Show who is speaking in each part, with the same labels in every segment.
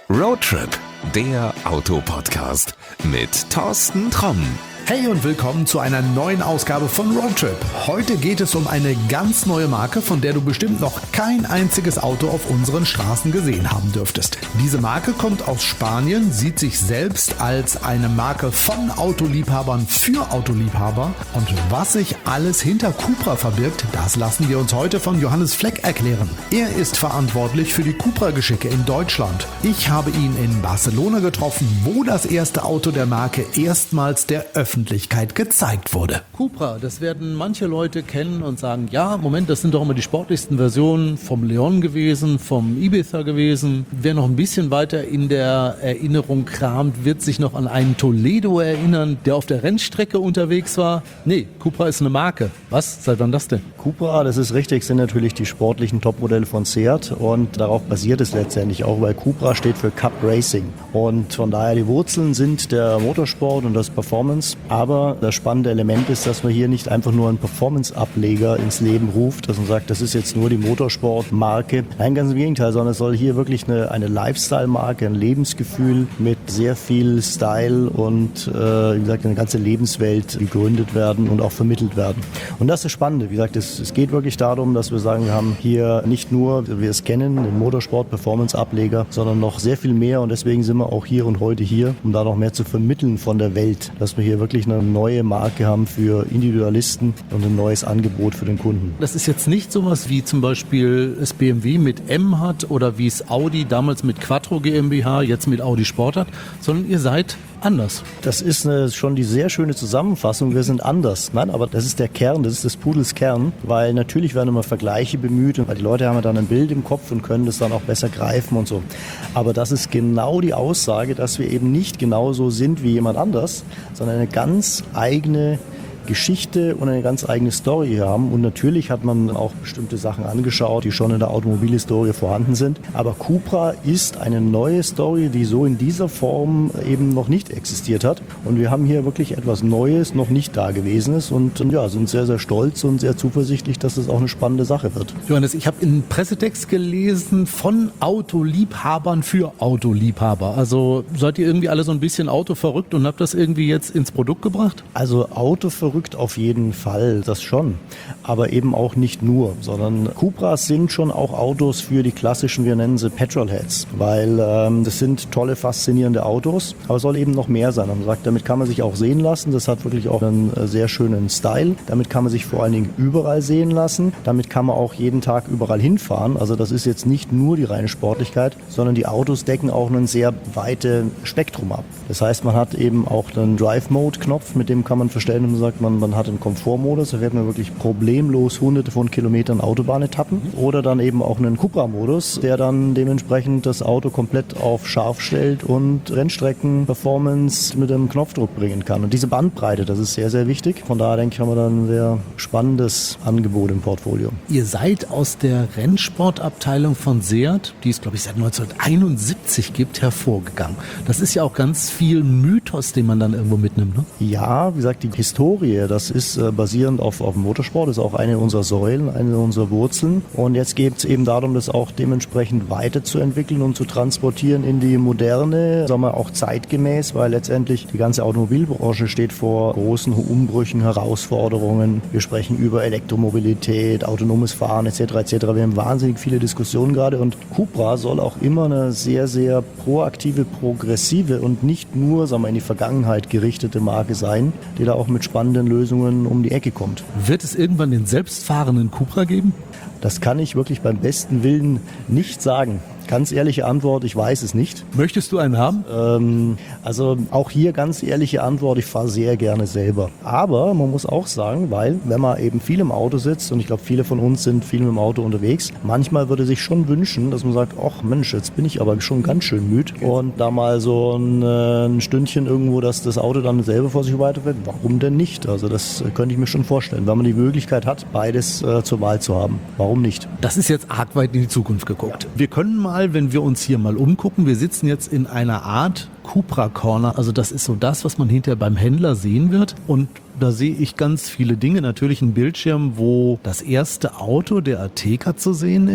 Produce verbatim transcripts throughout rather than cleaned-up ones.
Speaker 1: Roadtrip, der Autopodcast mit Thorsten Tromm.
Speaker 2: Hey und willkommen zu einer neuen Ausgabe von Roadtrip. Heute geht es um eine ganz neue Marke, von der du bestimmt noch kein einziges Auto auf unseren Straßen gesehen haben dürftest. Diese Marke kommt aus Spanien, sieht sich selbst als eine Marke von Autoliebhabern für Autoliebhaber. Und was sich alles hinter Cupra verbirgt, das lassen wir uns heute von Johannes Fleck erklären. Er ist verantwortlich für die Cupra-Geschicke in Deutschland. Ich habe ihn in Barcelona getroffen, wo das erste Auto der Marke erstmals der Öffentlichkeit Öffentlichkeit gezeigt wurde.
Speaker 3: Cupra, das werden manche Leute kennen und sagen, ja, Moment, das sind doch immer die sportlichsten Versionen vom Leon gewesen, vom Ibiza gewesen. Wer noch ein bisschen weiter in der Erinnerung kramt, wird sich noch an einen Toledo erinnern, der auf der Rennstrecke unterwegs war. Nee, Cupra ist eine Marke. Was? Seit wann das denn?
Speaker 4: Cupra, das ist richtig, sind natürlich die sportlichen Topmodelle von Seat und darauf basiert es letztendlich auch, weil Cupra steht für Cup Racing und von daher die Wurzeln sind der Motorsport und das Performance. Aber das spannende Element ist, dass man hier nicht einfach nur einen Performance-Ableger ins Leben ruft, dass man sagt, das ist jetzt nur die Motorsport-Marke. Nein, ganz im Gegenteil, sondern es soll hier wirklich eine, eine Lifestyle-Marke, ein Lebensgefühl mit sehr viel Style und äh, wie gesagt, eine ganze Lebenswelt gegründet werden und auch vermittelt werden. Und das ist das Spannende. Wie gesagt, es, es geht wirklich darum, dass wir sagen, wir haben hier nicht nur, wie wir es kennen, den Motorsport-Performance-Ableger, sondern noch sehr viel mehr und deswegen sind wir auch hier und heute hier, um da noch mehr zu vermitteln von der Welt, dass wir hier wirklich eine neue Marke haben für Individualisten und ein neues Angebot für den Kunden.
Speaker 3: Das ist jetzt nicht sowas wie zum Beispiel es B M W mit M hat oder wie es Audi damals mit Quattro GmbH, jetzt mit Audi Sport hat, sondern ihr seid anders.
Speaker 4: Das ist eine, schon die sehr schöne Zusammenfassung. Wir sind anders. Nein, aber das ist der Kern, das ist des Pudels Kern, weil natürlich werden immer Vergleiche bemüht und weil die Leute haben ja dann ein Bild im Kopf und können das dann auch besser greifen und so. Aber das ist genau die Aussage, dass wir eben nicht genauso sind wie jemand anders, sondern eine ganz eigene Geschichte und eine ganz eigene Story hier haben. Und natürlich hat man auch bestimmte Sachen angeschaut, die schon in der Automobilhistorie vorhanden sind. Aber Cupra ist eine neue Story, die so in dieser Form eben noch nicht existiert hat. Und wir haben hier wirklich etwas Neues, noch nicht Dagewesenes und ja, sind sehr, sehr stolz und sehr zuversichtlich, dass es auch eine spannende Sache wird.
Speaker 3: Johannes, ich habe in Pressetext gelesen von Autoliebhabern für Autoliebhaber. Also seid ihr irgendwie alle so ein bisschen autoverrückt und habt das irgendwie jetzt ins Produkt gebracht?
Speaker 4: Also autoverrückt auf jeden Fall, das schon. Aber eben auch nicht nur, sondern Cupras sind schon auch Autos für die klassischen, wir nennen sie Petrolheads, weil ähm, das sind tolle, faszinierende Autos, aber es soll eben noch mehr sein. Man sagt, damit kann man sich auch sehen lassen, das hat wirklich auch einen äh, sehr schönen Style, damit kann man sich vor allen Dingen überall sehen lassen, damit kann man auch jeden Tag überall hinfahren, also das ist jetzt nicht nur die reine Sportlichkeit, sondern die Autos decken auch ein sehr weites Spektrum ab. Das heißt, man hat eben auch einen Drive-Mode-Knopf, mit dem kann man verstellen und man sagt, Man, man hat einen Komfortmodus, da wird man wirklich problemlos hunderte von Kilometern Autobahnetappen oder dann eben auch einen Cupra-Modus, der dann dementsprechend das Auto komplett auf scharf stellt und Rennstrecken-Performance mit einem Knopfdruck bringen kann. Und diese Bandbreite, das ist sehr, sehr wichtig. Von daher denke ich, haben wir dann ein sehr spannendes Angebot im Portfolio.
Speaker 3: Ihr seid aus der Rennsportabteilung von Seat, die es glaube ich seit neunzehnhunderteinundsiebzig gibt, hervorgegangen. Das ist ja auch ganz viel Mythos, den man dann irgendwo mitnimmt, ne?
Speaker 4: Ja, wie gesagt, die Historie, das ist äh, basierend auf, auf dem Motorsport, das ist auch eine unserer Säulen, eine unserer Wurzeln. Und jetzt geht es eben darum, das auch dementsprechend weiterzuentwickeln und zu transportieren in die moderne, sagen wir auch zeitgemäß, weil letztendlich die ganze Automobilbranche steht vor großen Umbrüchen, Herausforderungen. Wir sprechen über Elektromobilität, autonomes Fahren et cetera et cetera. Wir haben wahnsinnig viele Diskussionen gerade und Cupra soll auch immer eine sehr, sehr proaktive, progressive und nicht nur, sagen wir, in die Vergangenheit gerichtete Marke sein, die da auch mit spannenden Lösungen um die Ecke kommt.
Speaker 3: Wird es irgendwann den selbstfahrenden Cupra geben?
Speaker 4: Das kann ich wirklich beim besten Willen nicht sagen. Ganz ehrliche Antwort, ich weiß es nicht.
Speaker 3: Möchtest du einen haben?
Speaker 4: Ähm, also auch hier ganz ehrliche Antwort, ich fahre sehr gerne selber. Aber man muss auch sagen, weil wenn man eben viel im Auto sitzt und ich glaube, viele von uns sind viel mit dem Auto unterwegs, manchmal würde sich schon wünschen, dass man sagt, ach Mensch, jetzt bin ich aber schon ganz schön müde und da mal so ein, ein Stündchen irgendwo, dass das Auto dann selber vor sich weiterfährt. Warum denn nicht? Also das könnte ich mir schon vorstellen, wenn man die Möglichkeit hat, beides äh, zur Wahl zu haben. Warum nicht?
Speaker 3: Das ist jetzt arg weit in die Zukunft geguckt. Ja. Wir können mal Wenn wir uns hier mal umgucken, wir sitzen jetzt in einer Art Cupra Corner, also das ist so das, was man hinterher beim Händler sehen wird und da sehe ich ganz viele Dinge, natürlich ein Bildschirm, wo das erste Auto, der Ateca, zu sehen ist.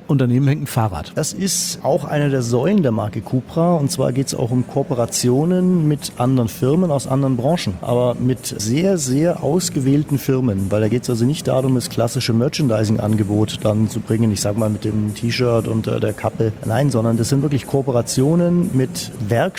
Speaker 3: und daneben hängt ein Fahrrad.
Speaker 4: Das ist auch eine der Säulen der Marke Cupra und zwar geht es auch um Kooperationen mit anderen Firmen aus anderen Branchen, aber mit sehr, sehr ausgewählten Firmen, weil da geht es also nicht darum, das klassische Merchandising-Angebot dann zu bringen, ich sag mal mit dem T-Shirt und äh, der Kappe, nein, sondern das sind wirklich Kooperationen mit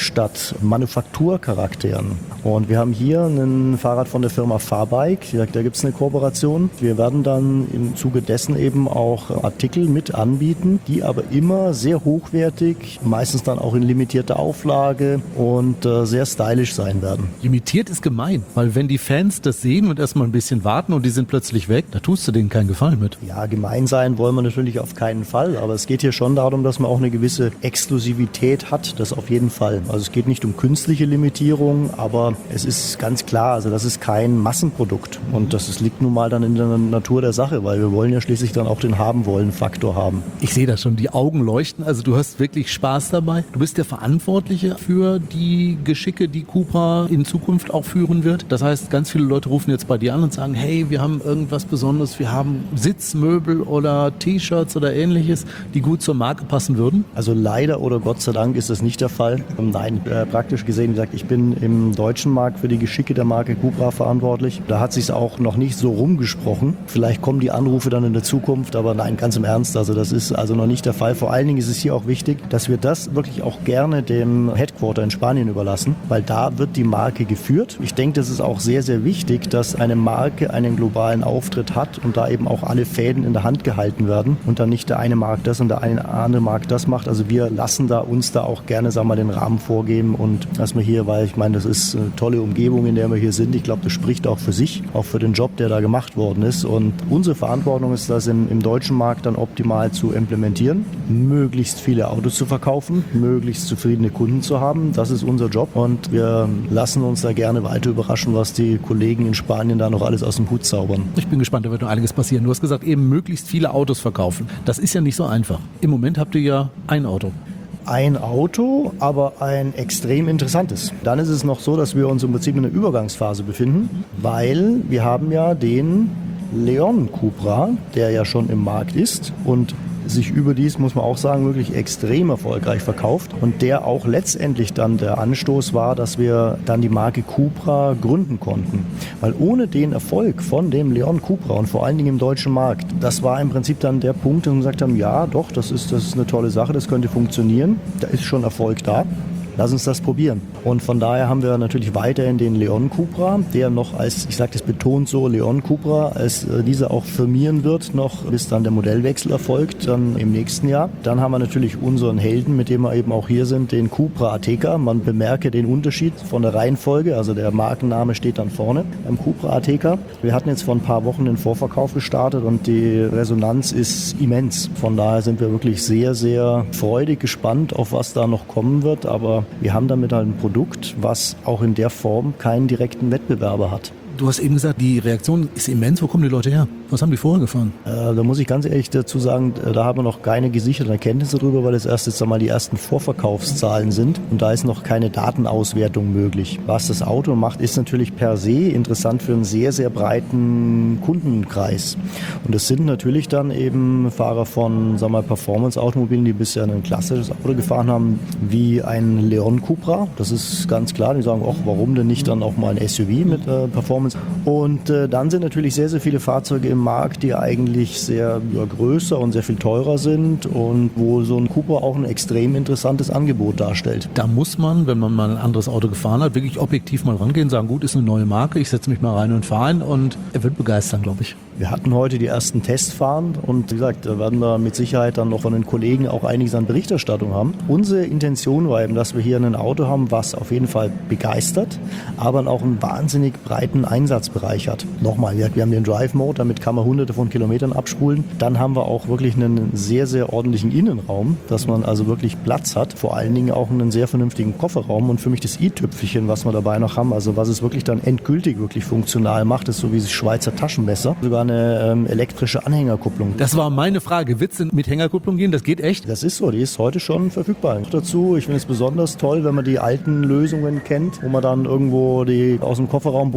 Speaker 4: Werkstatt-Manufakturcharakteren. Und wir haben hier ein Fahrrad von der Firma Fahrbike, da gibt es eine Kooperation. Wir werden dann im Zuge dessen eben auch Artikel mit anbieten, die aber immer sehr hochwertig, meistens dann auch in limitierter Auflage und äh, sehr stylisch sein werden.
Speaker 3: Limitiert ist gemein, weil wenn die Fans das sehen und erstmal ein bisschen warten und die sind plötzlich weg, da tust du denen keinen Gefallen mit.
Speaker 4: Ja, gemein sein wollen wir natürlich auf keinen Fall, aber es geht hier schon darum, dass man auch eine gewisse Exklusivität hat, das auf jeden Fall. Also es geht nicht um künstliche Limitierung, aber es ist ganz klar, also das ist kein Massenprodukt und das ist, liegt nun mal dann in der Natur der Sache, weil wir wollen ja schließlich dann auch den Haben-wollen-Faktor haben.
Speaker 3: Ich sehe das schon, die Augen leuchten, also du hast wirklich Spaß dabei. Du bist der Verantwortliche für die Geschicke, die Cupra in Zukunft auch führen wird. Das heißt, ganz viele Leute rufen jetzt bei dir an und sagen, hey, wir haben irgendwas Besonderes, wir haben Sitzmöbel oder T-Shirts oder ähnliches, die gut zur Marke passen würden?
Speaker 4: Also leider oder Gott sei Dank ist das nicht der Fall. Nein, äh, praktisch gesehen, wie gesagt, ich bin im deutschen Markt für die Geschicke der Marke Cupra verantwortlich. Da hat sich auch noch nicht so rumgesprochen. Vielleicht kommen die Anrufe dann in der Zukunft, aber nein, ganz im Ernst, also das ist also noch nicht der Fall. Vor allen Dingen ist es hier auch wichtig, dass wir das wirklich auch gerne dem Headquarter in Spanien überlassen, weil da wird die Marke geführt. Ich denke, das ist auch sehr, sehr wichtig, dass eine Marke einen globalen Auftritt hat und da eben auch alle Fäden in der Hand gehalten werden und dann nicht der eine Markt das und der eine andere Markt das macht. Also wir lassen da uns da auch gerne, sagen wir mal, den Rahmen vorgeben und dass wir hier, weil ich meine, das ist eine tolle Umgebung, in der wir hier sind. Ich glaube, das spricht auch für sich, auch für den Job, der da gemacht worden ist. Und unsere Verantwortung ist, das im, im deutschen Markt dann optimal zu implementieren, möglichst viele Autos zu verkaufen, möglichst zufriedene Kunden zu haben. Das ist unser Job und wir lassen uns da gerne weiter überraschen, was die Kollegen in Spanien da noch alles aus dem Hut zaubern.
Speaker 3: Ich bin gespannt, da wird noch einiges passieren. Du hast gesagt, eben möglichst viele Autos verkaufen. Das ist ja nicht so einfach. Im Moment habt ihr ja ein Auto.
Speaker 4: Ein Auto, aber ein extrem interessantes. Dann ist es noch so, dass wir uns im Prinzip in einer Übergangsphase befinden, weil wir haben ja den Leon Cupra, der ja schon im Markt ist und sich überdies, muss man auch sagen, wirklich extrem erfolgreich verkauft und der auch letztendlich dann der Anstoß war, dass wir dann die Marke Cupra gründen konnten. Weil ohne den Erfolg von dem Leon Cupra und vor allen Dingen im deutschen Markt, das war im Prinzip dann der Punkt, wo wir gesagt haben, ja doch, das ist, das ist eine tolle Sache, das könnte funktionieren, da ist schon Erfolg da. Lass uns das probieren. Und von daher haben wir natürlich weiterhin den Leon Cupra, der noch als, ich sage das betont so, Leon Cupra, als äh, dieser auch firmieren wird, noch bis dann der Modellwechsel erfolgt, dann im nächsten Jahr. Dann haben wir natürlich unseren Helden, mit dem wir eben auch hier sind, den Cupra Ateca. Man bemerke den Unterschied von der Reihenfolge, also der Markenname steht dann vorne beim Cupra Ateca. Wir hatten jetzt vor ein paar Wochen den Vorverkauf gestartet und die Resonanz ist immens. Von daher sind wir wirklich sehr, sehr freudig gespannt, auf was da noch kommen wird, aber wir haben damit halt ein Produkt, was auch in der Form keinen direkten Wettbewerber hat.
Speaker 3: Du hast eben gesagt, die Reaktion ist immens. Wo kommen die Leute her? Was haben die vorher gefahren?
Speaker 4: Äh, da muss ich ganz ehrlich dazu sagen, da haben wir noch keine gesicherten Erkenntnisse drüber, weil es erst jetzt einmal die ersten Vorverkaufszahlen sind und da ist noch keine Datenauswertung möglich. Was das Auto macht, ist natürlich per se interessant für einen sehr, sehr breiten Kundenkreis. Und das sind natürlich dann eben Fahrer von, sagen wir mal, Performance-Automobilen, die bisher ein klassisches Auto gefahren haben, wie ein Leon Cupra. Das ist ganz klar. Die sagen, ach, warum denn nicht dann auch mal ein S U V mit äh, Performance? Und äh, dann sind natürlich sehr, sehr viele Fahrzeuge im Markt, die eigentlich sehr ja, größer und sehr viel teurer sind und wo so ein Cupra auch ein extrem interessantes Angebot darstellt.
Speaker 3: Da muss man, wenn man mal ein anderes Auto gefahren hat, wirklich objektiv mal rangehen, sagen, gut, ist eine neue Marke, ich setze mich mal rein und fahre ein und er wird begeistern, glaube ich.
Speaker 4: Wir hatten heute die ersten Testfahren und wie gesagt, da werden wir mit Sicherheit dann noch von den Kollegen auch einiges an Berichterstattung haben. Unsere Intention war eben, dass wir hier ein Auto haben, was auf jeden Fall begeistert, aber auch einen wahnsinnig breiten Einsatzbereich hat. Nochmal, wir haben den Drive Mode, damit kann man hunderte von Kilometern abspulen. Dann haben wir auch wirklich einen sehr, sehr ordentlichen Innenraum, dass man also wirklich Platz hat. Vor allen Dingen auch einen sehr vernünftigen Kofferraum und für mich das i-Tüpfelchen, was wir dabei noch haben, also was es wirklich dann endgültig wirklich funktional macht, ist so wie das Schweizer Taschenmesser. Sogar eine ähm, elektrische Anhängerkupplung.
Speaker 3: Das war meine Frage. Wird es mit Hängerkupplung gehen? Das geht echt?
Speaker 4: Das ist so, die ist heute schon verfügbar. Dazu, ich finde es besonders toll, wenn man die alten Lösungen kennt, wo man dann irgendwo die aus dem Kofferraumboden raus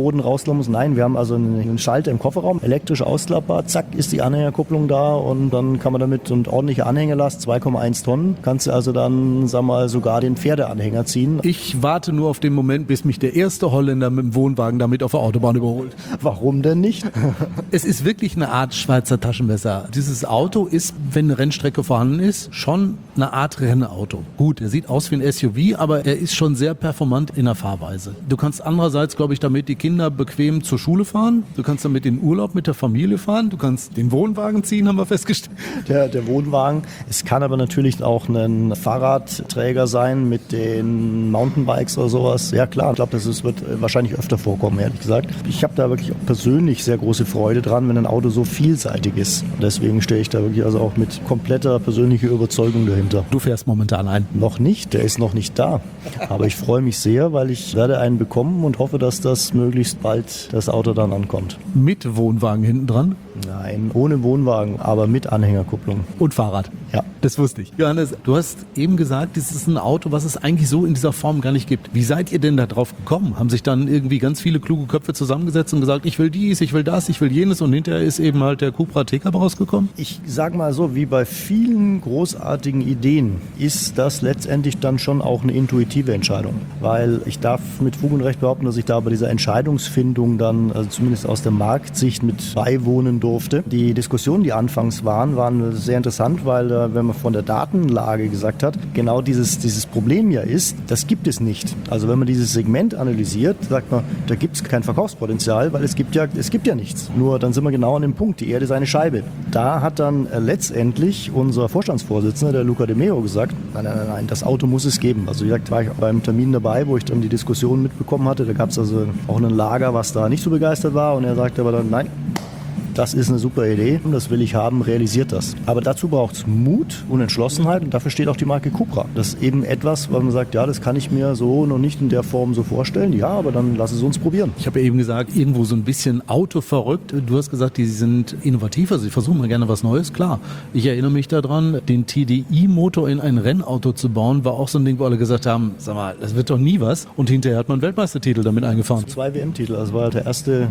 Speaker 4: ausklappen muss. Nein, wir haben also einen Schalter im Kofferraum, elektrisch ausklappbar, zack, ist die Anhängerkupplung da und dann kann man damit und ordentliche Anhängerlast, zwei Komma eins Tonnen, kannst du also dann, sag mal, sogar den Pferdeanhänger ziehen.
Speaker 3: Ich warte nur auf den Moment, bis mich der erste Holländer mit dem Wohnwagen damit auf der Autobahn überholt.
Speaker 4: Warum denn nicht?
Speaker 3: Es ist wirklich eine Art Schweizer Taschenmesser. Dieses Auto ist, wenn eine Rennstrecke vorhanden ist, schon eine Art Rennauto. Gut, er sieht aus wie ein S U V, aber er ist schon sehr performant in der Fahrweise. Du kannst andererseits, glaube ich, damit die Kinder bequem zur Schule fahren. Du kannst damit in Urlaub mit der Familie fahren. Du kannst den Wohnwagen ziehen, haben wir festgestellt.
Speaker 4: Der, der Wohnwagen. Es kann aber natürlich auch ein Fahrradträger sein mit den Mountainbikes oder sowas. Ja klar, ich glaube, das ist, wird wahrscheinlich öfter vorkommen, ehrlich gesagt. Ich habe da wirklich auch persönlich sehr große Freude dran, wenn ein Auto so vielseitig ist. Deswegen stehe ich da wirklich also auch mit kompletter persönlicher Überzeugung dahinter.
Speaker 3: Du fährst momentan ein?
Speaker 4: Noch nicht, der ist noch nicht da. Aber ich freue mich sehr, weil ich werde einen bekommen und hoffe, dass das möglichst bald das Auto dann ankommt.
Speaker 3: Mit Wohnwagen hinten dran?
Speaker 4: Nein, ohne Wohnwagen, aber mit Anhängerkupplung.
Speaker 3: Und Fahrrad?
Speaker 4: Ja.
Speaker 3: Das wusste ich. Johannes, du hast eben gesagt, das ist ein Auto, was es eigentlich so in dieser Form gar nicht gibt. Wie seid ihr denn da drauf gekommen? Haben sich dann irgendwie ganz viele kluge Köpfe zusammengesetzt und gesagt, ich will dies, ich will das, ich will jenes und hinterher ist eben halt der Cupra T-Cup rausgekommen?
Speaker 4: Ich sag mal so, wie bei vielen großartigen Ideen ist das letztendlich dann schon auch eine intuitive Entscheidung. Weil ich darf mit Fug und Recht behaupten, dass ich da bei dieser Entscheidungsfindung dann, also zumindest aus der Marktsicht, mit beiwohnen durfte. Die Diskussionen, die anfangs waren, waren sehr interessant, weil äh, wenn man von der Datenlage gesagt hat, genau dieses, dieses Problem ja ist, das gibt es nicht. Also wenn man dieses Segment analysiert, sagt man, da gibt es kein Verkaufspotenzial, weil es gibt ja, es gibt ja nichts. Nur dann sind wir genau an dem Punkt, die Erde ist eine Scheibe. Da hat dann äh, letztendlich unser Vorstandsvorsitzender, der Luca De Meo, gesagt, nein, nein, nein, nein, das Auto muss es geben. Also wie gesagt, war ich auch beim Termin dabei, wo ich dann die Diskussion mitbekommen hatte. Da gab es also auch ein Lager, was da nicht so begeistert war und er sagte aber dann, nein, das ist eine super Idee, das will ich haben, realisiert das. Aber dazu braucht es Mut und Entschlossenheit und dafür steht auch die Marke Cupra. Das ist eben etwas, was man sagt, ja, das kann ich mir so noch nicht in der Form so vorstellen. Ja, aber dann lass es uns probieren.
Speaker 3: Ich habe ja eben gesagt, irgendwo so ein bisschen autoverrückt. Du hast gesagt, die sind innovativ, also sie versuchen mal gerne was Neues. Klar, ich erinnere mich daran, den T D I-Motor in ein Rennauto zu bauen, war auch so ein Ding, wo alle gesagt haben, sag mal, das wird doch nie was. Und hinterher hat man einen Weltmeistertitel damit eingefahren.
Speaker 4: Zwei W M-Titel, also war der erste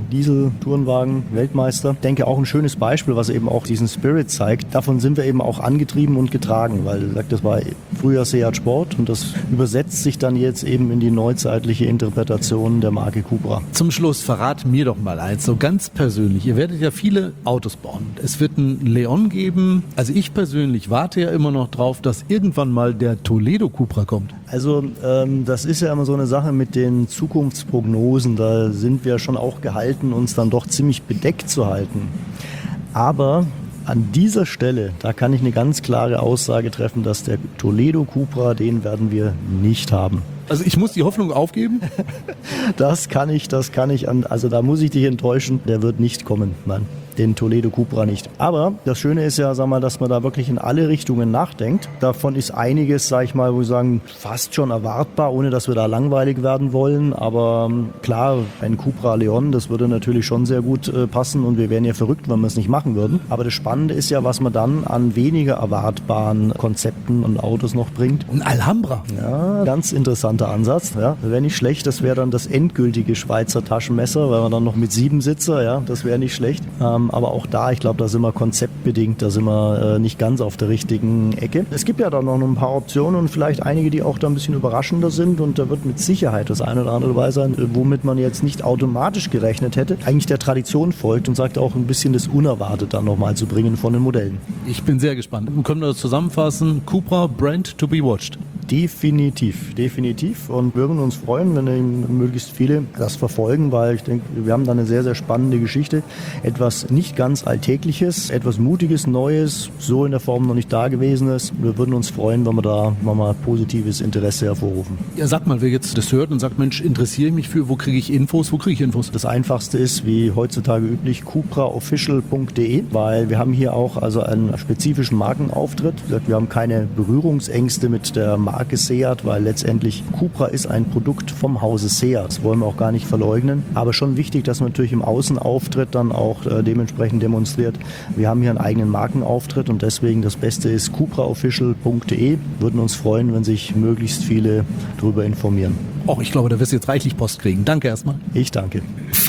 Speaker 4: Diesel-Tourenwagen-Weltmeister. Ich denke auch ein schönes Beispiel, was eben auch diesen Spirit zeigt. Davon sind wir eben auch angetrieben und getragen, weil das war früher Seat Sport und das übersetzt sich dann jetzt eben in die neuzeitliche Interpretation der Marke Cupra.
Speaker 3: Zum Schluss verrat mir doch mal eins, so ganz persönlich. Ihr werdet ja viele Autos bauen. Es wird einen Leon geben. Also ich persönlich warte ja immer noch drauf, dass irgendwann mal der Toledo Cupra kommt.
Speaker 4: Also ähm, das ist ja immer so eine Sache mit den Zukunftsprognosen. Da sind wir schon auch gehalten, uns dann doch ziemlich bedeckt zu halten. Aber an dieser Stelle, da kann ich eine ganz klare Aussage treffen, dass der Toledo Cupra, den werden wir nicht haben.
Speaker 3: Also ich muss die Hoffnung aufgeben?
Speaker 4: Das kann ich, das kann ich, also da muss ich dich enttäuschen, der wird nicht kommen, nein. Den Toledo Cupra nicht. Aber das Schöne ist ja, sag mal, dass man da wirklich in alle Richtungen nachdenkt. Davon ist einiges, sag ich mal, wo wir sagen, fast schon erwartbar, ohne dass wir da langweilig werden wollen. Aber klar, ein Cupra Leon, das würde natürlich schon sehr gut äh, passen und wir wären ja verrückt, wenn wir es nicht machen würden. Aber das Spannende ist ja, was man dann an weniger erwartbaren Konzepten und Autos noch bringt.
Speaker 3: Ein Alhambra.
Speaker 4: Ja, ganz interessanter Ansatz. Ja, wäre nicht schlecht, das wäre dann das endgültige Schweizer Taschenmesser, weil man dann noch mit sieben Sitzer, ja, das wäre nicht schlecht. Ähm, aber auch da, ich glaube, da sind wir konzeptbedingt, da sind wir äh, nicht ganz auf der richtigen Ecke. Es gibt ja da noch ein paar Optionen und vielleicht einige, die auch da ein bisschen überraschender sind und da wird mit Sicherheit das eine oder andere dabei sein, womit man jetzt nicht automatisch gerechnet hätte, eigentlich der Tradition folgt und sagt auch ein bisschen das Unerwartete dann nochmal zu bringen von den Modellen.
Speaker 3: Ich bin sehr gespannt. Können wir das zusammenfassen? Cupra, Brand to be watched.
Speaker 4: Definitiv, definitiv und würden uns freuen, wenn eben möglichst viele das verfolgen, weil ich denke, wir haben da eine sehr, sehr spannende Geschichte. Etwas nicht ganz Alltägliches, etwas Mutiges, Neues, so in der Form noch nicht da gewesen ist. Wir würden uns freuen, wenn wir da mal positives Interesse hervorrufen.
Speaker 3: Ja, sag mal, wer jetzt das hört und sagt, Mensch, interessiere ich mich für, wo kriege ich Infos, wo kriege ich Infos?
Speaker 4: Das Einfachste ist, wie heutzutage üblich, cupra official punkt de, weil wir haben hier auch also einen spezifischen Markenauftritt. Wir haben keine Berührungsängste mit der Marke Seat, weil letztendlich Cupra ist ein Produkt vom Hause Seat. Das wollen wir auch gar nicht verleugnen. Aber schon wichtig, dass man natürlich im Außenauftritt dann auch äh, dementsprechend demonstriert. Wir haben hier einen eigenen Markenauftritt und deswegen das Beste ist cupra official punkt de. Würden uns freuen, wenn sich möglichst viele darüber informieren.
Speaker 3: Och, ich glaube, da wirst du jetzt reichlich Post kriegen. Danke erstmal.
Speaker 4: Ich danke.
Speaker 1: Fahrerlebnis.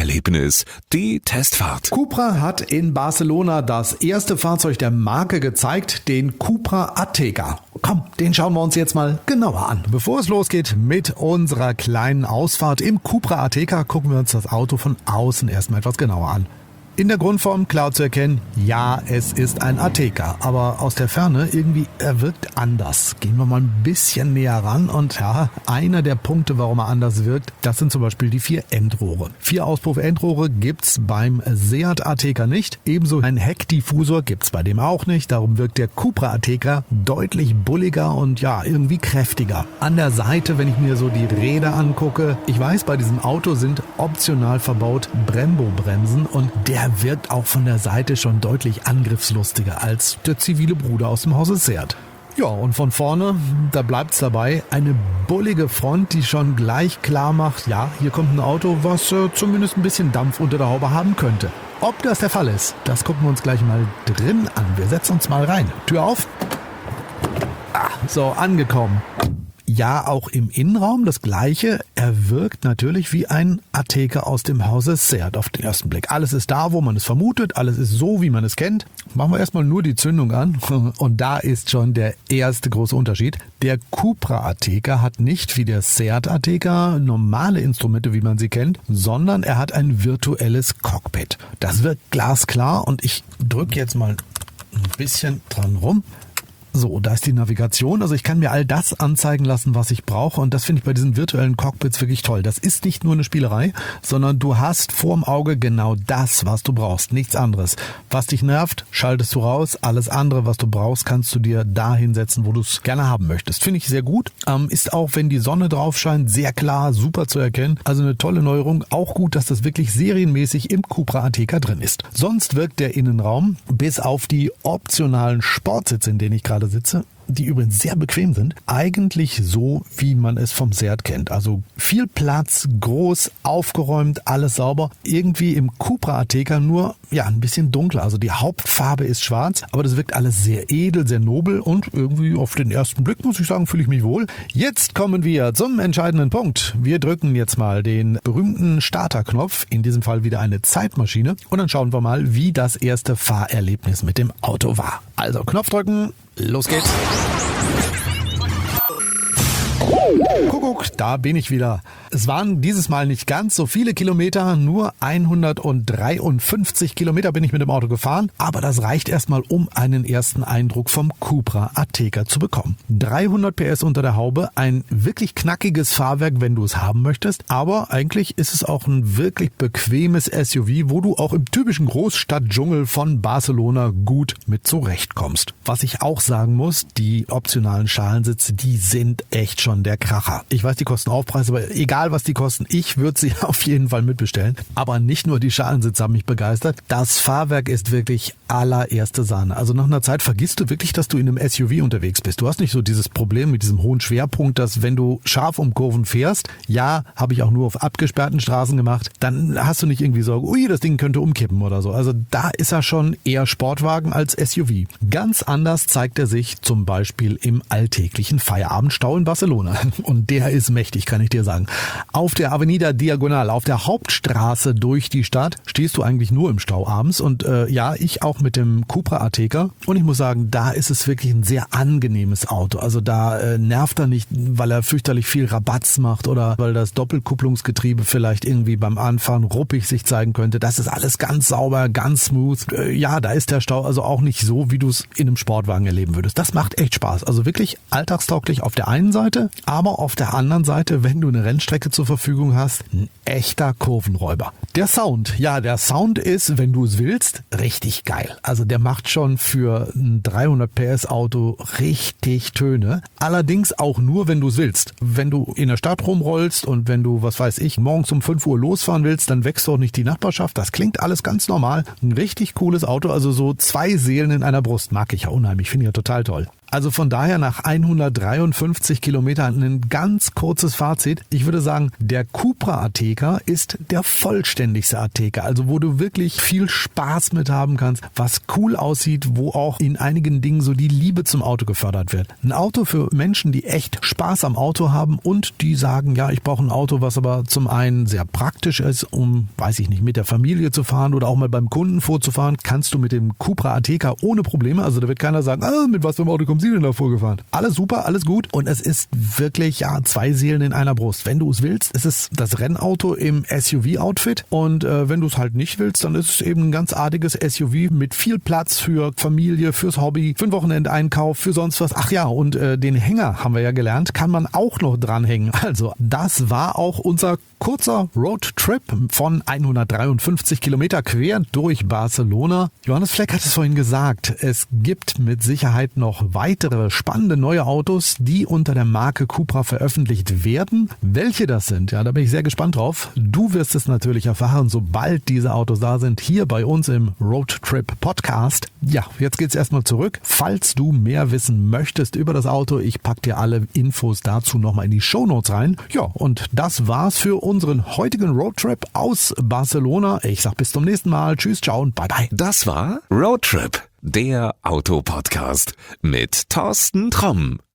Speaker 1: Fahrerlebnis, die Testfahrt.
Speaker 2: Cupra hat in Barcelona das erste Fahrzeug der Marke gezeigt, den Cupra Ateca. Komm, den schauen wir uns jetzt mal genauer an. Bevor es losgeht mit unserer kleinen Ausfahrt im Cupra Ateca, gucken wir uns das Auto von außen erstmal etwas genauer an. In der Grundform klar zu erkennen, ja, es ist ein Ateca, aber aus der Ferne irgendwie, er wirkt anders. Gehen wir mal ein bisschen näher ran und ja, einer der Punkte, warum er anders wirkt, das sind zum Beispiel die vier Endrohre. Vier Auspuff-Endrohre gibt's beim Seat Ateca nicht, ebenso ein Heckdiffusor gibt's bei dem auch nicht, darum wirkt der Cupra Ateca deutlich bulliger und ja, irgendwie kräftiger. An der Seite, wenn ich mir so die Räder angucke, ich weiß, bei diesem Auto sind optional verbaut Brembo-Bremsen und der wirkt auch von der Seite schon deutlich angriffslustiger als der zivile Bruder aus dem Hause Seat. Ja, und von vorne, da bleibt's dabei, eine bullige Front, die schon gleich klar macht, ja, hier kommt ein Auto, was äh, zumindest ein bisschen Dampf unter der Haube haben könnte. Ob das der Fall ist, das gucken wir uns gleich mal drin an. Wir setzen uns mal rein. Tür auf. Ah, so, angekommen. Ja, auch im Innenraum das Gleiche. Er wirkt natürlich wie ein Ateca aus dem Hause Seat auf den ersten Blick. Alles ist da, wo man es vermutet. Alles ist so, wie man es kennt. Machen wir erstmal nur die Zündung an. Und da ist schon der erste große Unterschied. Der Cupra Ateca hat nicht wie der Seat Ateca normale Instrumente, wie man sie kennt, sondern er hat ein virtuelles Cockpit. Das wirkt glasklar und ich drücke jetzt mal ein bisschen dran rum. So, da ist die Navigation. Also ich kann mir all das anzeigen lassen, was ich brauche. Und das finde ich bei diesen virtuellen Cockpits wirklich toll. Das ist nicht nur eine Spielerei, sondern du hast vorm Auge genau das, was du brauchst. Nichts anderes. Was dich nervt, schaltest du raus. Alles andere, was du brauchst, kannst du dir da hinsetzen, wo du es gerne haben möchtest. Finde ich sehr gut. Ähm, ist auch, wenn die Sonne drauf scheint, sehr klar, super zu erkennen. Also eine tolle Neuerung. Auch gut, dass das wirklich serienmäßig im Cupra Ateca drin ist. Sonst wirkt der Innenraum bis auf die optionalen Sportsitze, in denen ich gerade sitze, die übrigens sehr bequem sind, eigentlich so, wie man es vom Seat kennt. Also viel Platz, groß, aufgeräumt, alles sauber. Irgendwie im Cupra Ateca nur ja ein bisschen dunkler. Also die Hauptfarbe ist schwarz, aber das wirkt alles sehr edel, sehr nobel und irgendwie auf den ersten Blick, muss ich sagen, fühle ich mich wohl. Jetzt kommen wir zum entscheidenden Punkt. Wir drücken jetzt mal den berühmten Starterknopf, in diesem Fall wieder eine Zeitmaschine, und dann schauen wir mal, wie das erste Fahrerlebnis mit dem Auto war. Also Knopf drücken, los geht's. Kuckuck, da bin ich wieder. Es waren dieses Mal nicht ganz so viele Kilometer, nur hundertdreiundfünfzig Kilometer bin ich mit dem Auto gefahren, aber das reicht erstmal, um einen ersten Eindruck vom Cupra Ateca zu bekommen. dreihundert P S unter der Haube, ein wirklich knackiges Fahrwerk, wenn du es haben möchtest, aber eigentlich ist es auch ein wirklich bequemes S U V, wo du auch im typischen Großstadtdschungel von Barcelona gut mit zurechtkommst. Was ich auch sagen muss, die optionalen Schalensitze, die sind echt schon der Kracher. Ich weiß, die kosten Aufpreis, aber egal was die kosten, ich würde sie auf jeden Fall mitbestellen. Aber nicht nur die Schalensitze haben mich begeistert. Das Fahrwerk ist wirklich allererste Sahne. Also nach einer Zeit vergisst du wirklich, dass du in einem S U V unterwegs bist. Du hast nicht so dieses Problem mit diesem hohen Schwerpunkt, dass wenn du scharf um Kurven fährst, ja, habe ich auch nur auf abgesperrten Straßen gemacht, dann hast du nicht irgendwie Sorge, ui, das Ding könnte umkippen oder so. Also da ist er schon eher Sportwagen als S U V. Ganz anders zeigt er sich zum Beispiel im alltäglichen Feierabendstau in Barcelona. Und der ist mächtig, kann ich dir sagen. Auf der Avenida Diagonal, auf der Hauptstraße durch die Stadt, stehst du eigentlich nur im Stau abends. Und äh, ja, ich auch mit dem Cupra Ateca. Und ich muss sagen, da ist es wirklich ein sehr angenehmes Auto. Also da äh, nervt er nicht, weil er fürchterlich viel Rabatz macht oder weil das Doppelkupplungsgetriebe vielleicht irgendwie beim Anfahren ruppig sich zeigen könnte. Das ist alles ganz sauber, ganz smooth. Äh, ja, da ist der Stau also auch nicht so, wie du es in einem Sportwagen erleben würdest. Das macht echt Spaß. Also wirklich alltagstauglich auf der einen Seite, aber auf der anderen Seite, wenn du eine Rennstrecke zur Verfügung hast, ein echter Kurvenräuber. Der Sound, ja, der Sound ist, wenn du es willst, richtig geil. Also der macht schon für ein dreihundert P S Auto richtig Töne. Allerdings auch nur, wenn du es willst. Wenn du in der Stadt rumrollst und wenn du, was weiß ich, morgens um fünf Uhr losfahren willst, dann wächst doch nicht die Nachbarschaft. Das klingt alles ganz normal. Ein richtig cooles Auto, also so zwei Seelen in einer Brust. Mag ich ja unheimlich, finde ich ja total toll. Also von daher nach hundertdreiundfünfzig Kilometern ein ganz kurzes Fazit. Ich würde sagen, sagen, der Cupra Ateca ist der vollständigste Ateca, also wo du wirklich viel Spaß mit haben kannst, was cool aussieht, wo auch in einigen Dingen so die Liebe zum Auto gefördert wird. Ein Auto für Menschen, die echt Spaß am Auto haben und die sagen, ja, ich brauche ein Auto, was aber zum einen sehr praktisch ist, um, weiß ich nicht, mit der Familie zu fahren oder auch mal beim Kunden vorzufahren, kannst du mit dem Cupra Ateca ohne Probleme, also da wird keiner sagen, ah, mit was für einem Auto kommen Sie denn da vorgefahren? Alles super, alles gut und es ist wirklich, ja, zwei Seelen in einer Brust. Wenn du es willst, ist es das Rennauto im S U V-Outfit und äh, wenn du es halt nicht willst, dann ist es eben ein ganz artiges S U V mit viel Platz für Familie, fürs Hobby, für den Wochenendeinkauf, für sonst was. Ach ja, und äh, den Hänger, haben wir ja gelernt, kann man auch noch dranhängen. Also das war auch unser kurzer Roadtrip von hundertdreiundfünfzig Kilometer quer durch Barcelona. Johannes Fleck hat es vorhin gesagt, es gibt mit Sicherheit noch weitere spannende neue Autos, die unter der Marke Cupra veröffentlicht werden. Welche das sind, ja, da bin ich sehr gespannt drauf. Du wirst es natürlich erfahren, sobald diese Autos da sind, hier bei uns im Roadtrip Podcast. Ja, jetzt geht's erstmal zurück. Falls du mehr wissen möchtest über das Auto, ich pack dir alle Infos dazu nochmal in die Shownotes rein. Ja, und das war's für unseren heutigen Roadtrip aus Barcelona. Ich sag bis zum nächsten Mal. Tschüss, ciao und bye bye.
Speaker 1: Das war Roadtrip, der Autopodcast mit Thorsten Tromm.